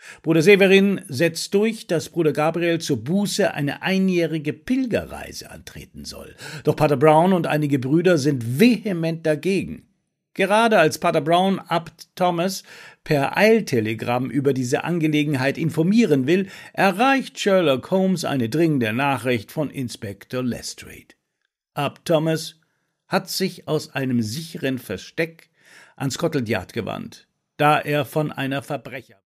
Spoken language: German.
Bruder Severin setzt durch, dass Bruder Gabriel zur Buße eine einjährige Pilgerreise antreten soll. Doch Pater Brown und einige Brüder sind vehement dagegen. Gerade als Pater Brown Abt Thomas per Eiltelegramm über diese Angelegenheit informieren will, erreicht Sherlock Holmes eine dringende Nachricht von Inspektor Lestrade. Abt Thomas hat sich aus einem sicheren Versteck an Scotland Yard gewandt, da er von einer